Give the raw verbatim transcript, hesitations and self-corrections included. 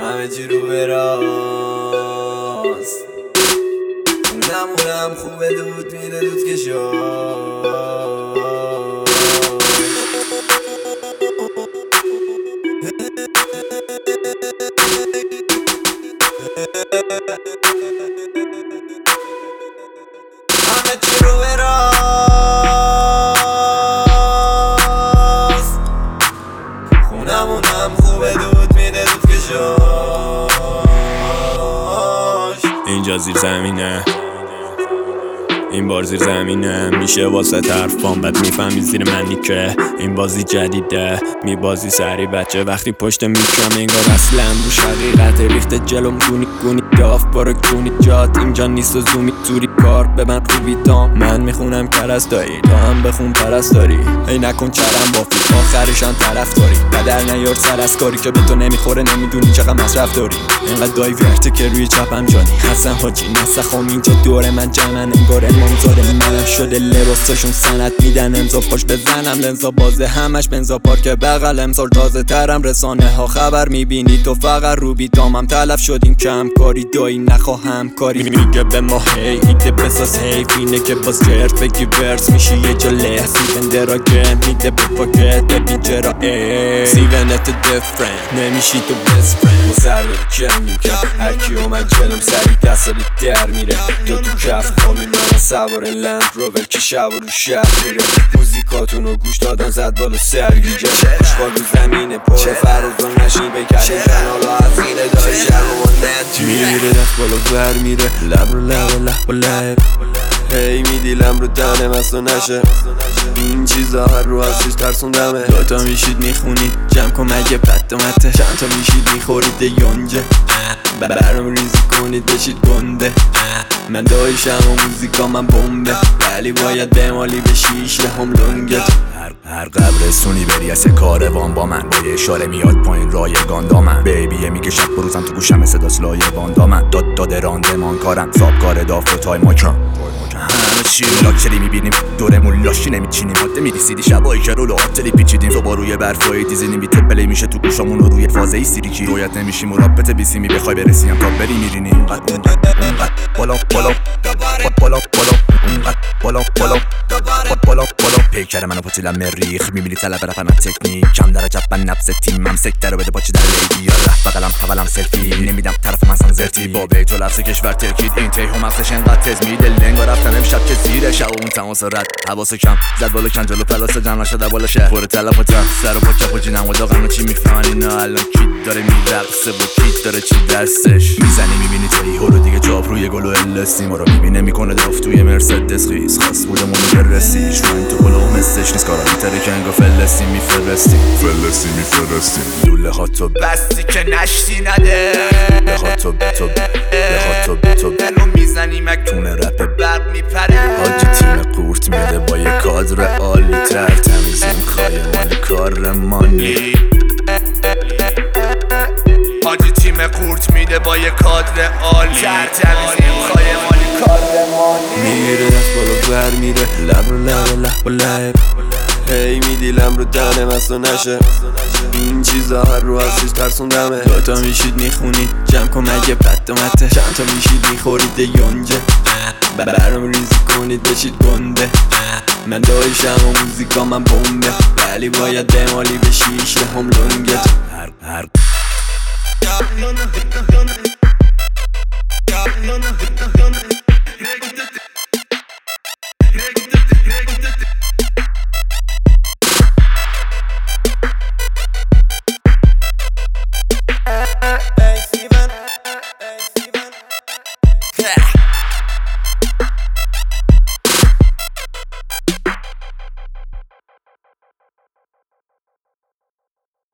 همه چی رو به راست. خونمونم خوبه، دود میده دود کشا. همه چی رو به راست. خونمونم خوبه، دود میده دود کشاش. اینجا زیر زمینه، این بار زیر زمینه میشه واسه طرفان، بد میفهمی زیر منی که این بازی جدیده. میبازی سری بچه وقتی پشت میکرم انگار اصلا روش حقیقت ریخته جلوم گونی گونی گاف بارو گونی جات اینجا نیست و زومی توری کار ببن روی دام. من میخونم پرستاری تا هم بخون پرستاری، ای نکن چرم بافی آخرشان طرف داری. بدر نیار سر از کاری که به تو نمیخوره، نمیدونی چقدر مصرف داری. اینقدر دایورته که روی چپم جانی حسن حاجی نسخام اینجا دور من جمعن انگار منظاره منم شده لباسشون سند میدن امضا پاش بزنم لنزا بازه همش بنزا پارک بغل امسال تازه ترم رسانه ها خبر میبینی تو فقط رو بیتامم تلف شدیم کم کاری دایی نخواهم کاری میگه به ما هی ایده بساز حیف اینه که باز جرد بگی ورس میشی یه جا لحظی بنده را گم میده به پاکت ببین چرا ای سیونت دیفرنت نمیشی تو بست فرند مصر رو کم کرد هرکی اومد جلوم سری دستالی در میره تو تو کف کامی من سوار لند روور که شب رو شب میره موزیکاتونو گوش دادن زد بالا سرگیجه خوشخواد رو زمینه پر فراز و نشین بکردیم جنالا از اینه داری شب و نت میره دست بالا ور میره لب رو لب و لب و لب هی میدیلم رو دهنم است و نشه این چیزا هر رو هستیش ترسوندمه دوتا میشید میخونید جمع کن مگه پت و مته چند تا میشید میخورید یونجه برام ریزی کنید بشید گنده من دایشم و موزیکا من بمبه ولی باید بمالی به شیشه هم لنگت هر قبرستونی بری از کاروان با من به اشاره میاد پایین رایگان دامن بیبیه میگه شب بروزم تو گوشم صداس لایه باندامن داد داده راندمان کارم سابکار داف و تای ماکرم همه چی لاکچری میبینیم دورمون لاشی نمیچینیم ماده میریسیدی شبایی که رو لعاتلی پیچیدیم صبح روی برفای دیزینیم بی تپلی میشه تو گوشامون رو روی فازه ای سیریکی رویت نمیشیم مرابط بیسیمی بخوای برسیم تا بری میرینی اونقدر اونقدر بالا بالا بالا بالا اونقدر بالا بالا بالا بالا پیکر منو پتیلم مریخ میبینی طلب رفن تکنیک کم درجه من نبز تیمم سکتر رو بده باچه در لیدی یا رفت بقلم حولم سلفی نمیدم طرف من سنزرتی با بیت و لفظ کشور ترکید این تیه هم افزش انقدر تز میده لنگا رفتن امشب که زیره شب اون تماس رد حواس کم زد بالا کن جلو پلاس جمع نشده بالا شهر پر تلفاتم سر و با کپ و جینم و داغم چی میفهمن اینا الان کیت داره میرقصه و کیت داره چی دستش میزنی میبینی تایی ها رو دیگه جاب روی گل و الستی ما رو میبینه میکنه داف توی مرسدس خیز خاص بودمون رو برسی شوین تو گل و مسش نیست کارا بیتره که انگا فلستی میفرستی فلستی میفرستی لوله ها تو بستی که نشتی نده به ها تو تو به ها تو تو دلو میزنی مکتونه رپ برق میپره حاجی تیم قورت میده با یه کادر عالی تر تمیزیم خواهی مال کارمانی حاجی تیم قورت میده با یه کادر عالی تر تمیزیم خواهی مال کارمانی میره دست بالا ور میره لب رو لب و لب و لب هی میدیلم رو دهنم است و نشه این چیزا هر رو هستیش ترسوندمه دوتا میشید میخونید جمع کن مگه پت و مته چند تا میشید میخورید یونجه برام ریزی کنید بشید گنده من دایشم و موزیکا من بمبه ولی باید بمالی به شیشه هم لنگت هر هر